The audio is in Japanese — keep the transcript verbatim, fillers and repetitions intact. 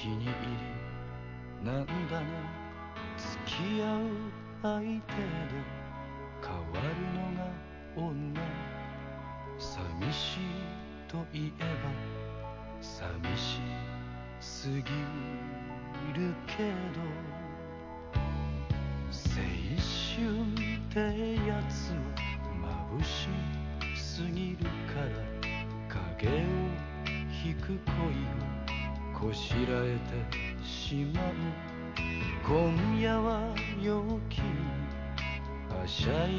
に入りなんだね付き合う相手で変わるのが女寂しいといえば寂しすぎるけど青春ってやつは眩しすぎるから影を引く恋をこしらえてしまう今夜は陽気にはしゃい